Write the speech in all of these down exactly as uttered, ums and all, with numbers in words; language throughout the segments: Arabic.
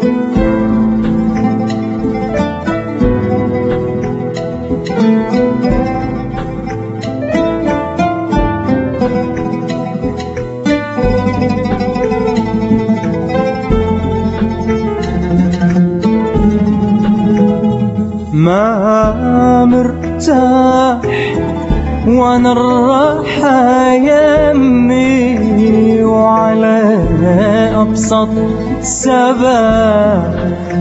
ما مرتاح وانا الراحة يمي، وعلى ابسط سبب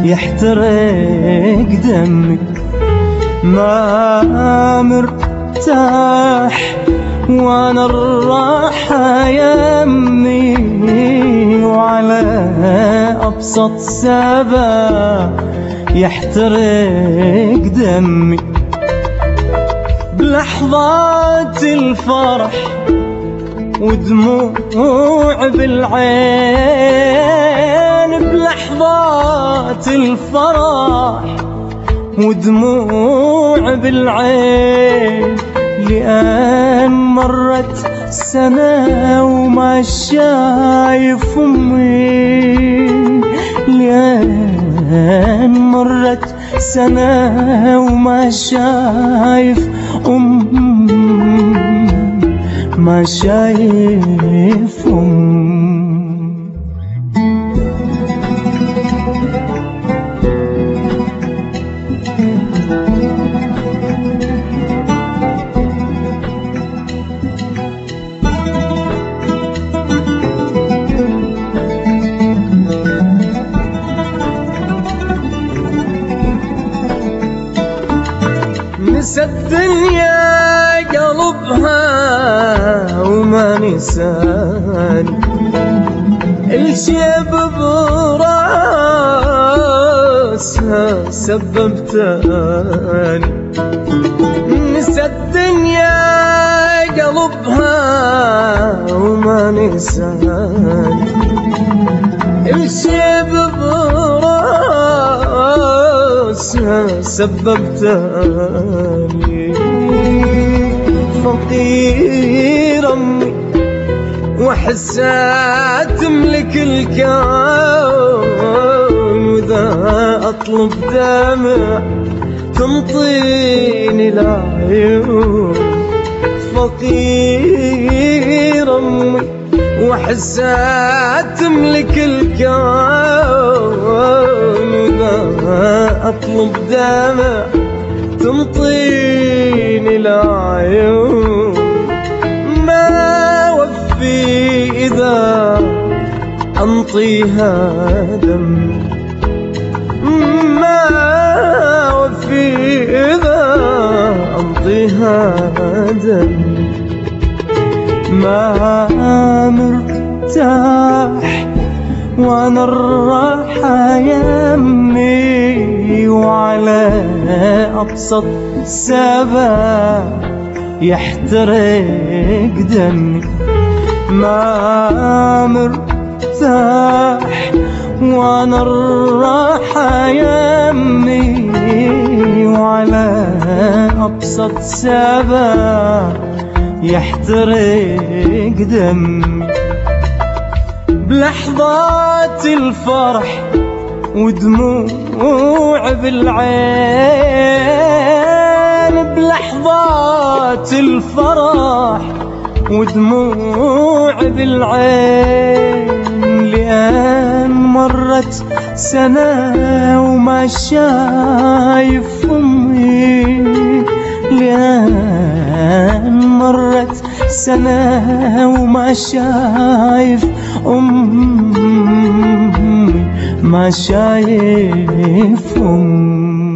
يحترق دمي. ما مرتاح وانا الراحة يمي، وعلى ابسط سبب يحترق دمي. بلحظات الفرح ودموع بالعين، بلحظات الفرح ودموع بالعين، لأن مرت سنة وما شايف أمي، لأن مرت سنة وما شايف أم، ما شايف أم. نسى الدنيا قلبها وما نساني، الشيب براسها سببتاني. نسى الدنيا قلبها وما نساني، الشيب براسها سببتاني. فقير أمي وحسها تملك الكون، وإذا أطلب دمع تمطيني العيون. فقير أمي وحسها تملك الكون، وإذا أطلب دمع تمطيني العيون. ما وفي إذا أنطيها دم، ما وفي إذا أنطيها دم. ما مرتاح وانا الراحة يمي، وعلى أبسط سبب يحترق دمي. ما مرتاح وانا الراحة يمي، وعلى أبسط سبب يحترق دمي. بلحظات الفرح ودموع بالعين، بلحظات الفرح ودموع بالعين، لأن مرت سنة وما شايف أمي، لأن مرت سنة وما شايف أمي، ما شايف أمي.